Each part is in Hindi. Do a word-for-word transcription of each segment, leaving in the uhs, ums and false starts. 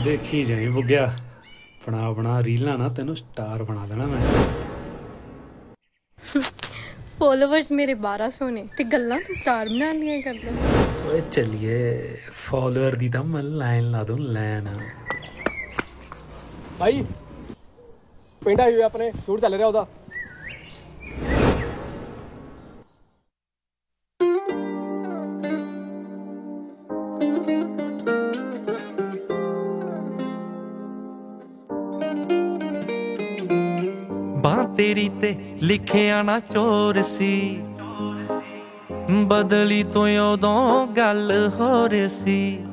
देखी जाई बुग्या बना बना रीलां ना तेनों स्टार बना देना मैं। फॉलोवर्स मेरे बारह सौ ने ते गल्लां तू स्टार बना लिया करदा। ओए चलिए फॉलोअर दी तां मैं लाइन ला दूं लाइन। भाई पिंड आए हुए अपने शूट चल रहा ਉਹਦਾ। बां तेरी ते लिखिया ना चोर सी बदली तो उदों गल होर सी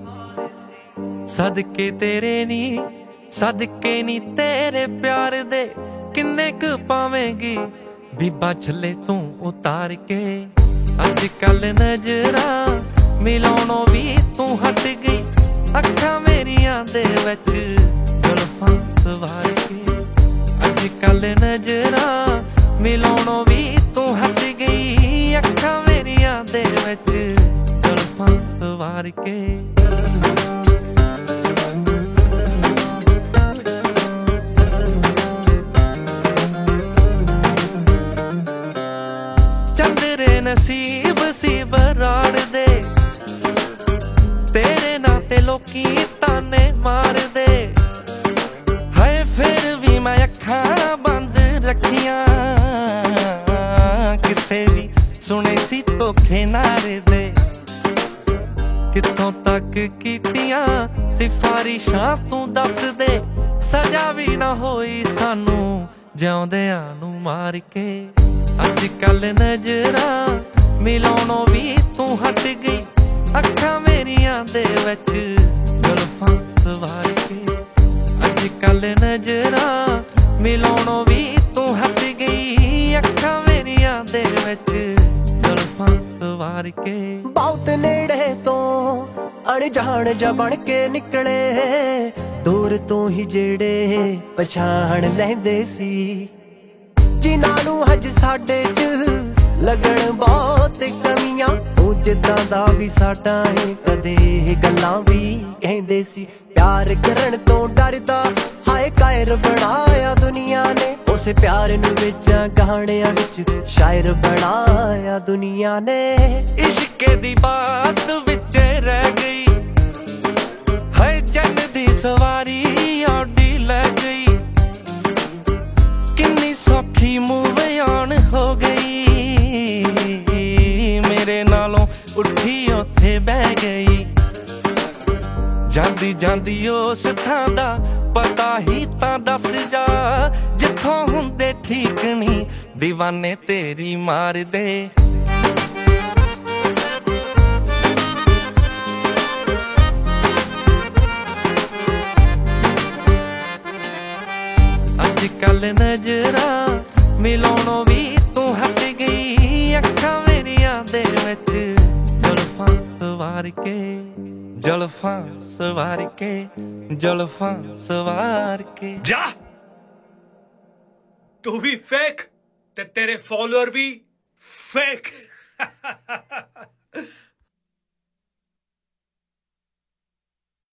सदके तेरे नी सदके नी तेरे प्यार दे किन्ने क पावेंगी बीबा छले तू उतार के अज कल नजरा मिलाउणों भी तू हट गई अखा मेरिया दे विच जुल्फां सवार के अज कल नजरा मिलाउणों भी तू हट गई अखा मेरिया दे विच जुल्फां सवार के। चंदरे नसीब सी बराड़ दे तेरे नाते लोकी ताने मार दे हाय फिर भी मैं अखा बंद रखियां किसे भी सुने सी धोखे नारे दे कित्थों तक कीतियां सिफारिशां तू दस दे सजा भी ना होई सानू जिउंदियां नू मार के अज कल नजरा मिलाउणों भी तू हट गई अखा मेरिया दे विच जुल्फां सवार के अज कल नजरा मिलाउणों भी तू हट गई अखा मेरिया दे विच जुल्फां सवार के। बहुत नेड़े तो अनजान जा बन के निकले दूर तो ही जेड़े पछाण लैंदे सी जिन्हां नूं हज साडे च लगण बहुत कमियां तू जिद्दां दा भी साडा है कदे गल्लां भी कहंदे सी प्यार करन तो डरदा हाय कायर बनाया दुनिया ने उस प्यार नूं विच गाणियां विच शायर बनाया दुनिया ने इश्क दी बात विच रह गई हाय जन दी सवारी आडी लै गई किन्नी सौखी मूव ऑन हो गई मेरे नालों उठी उथे बह गई जांदी जांदी उस थां दा पता ही तां दस जा जिथों हुंदे ठीक नहीं दीवाने तेरी मार दे। अज कल नजरा मिलाउणों भी तू हट गई अखा मेरिया दे विच जुल्फां सवार के जुल्फां सवार के जुल्फां सवार के। जा तू भी फेक ते तेरे फॉलोअर भी फेक।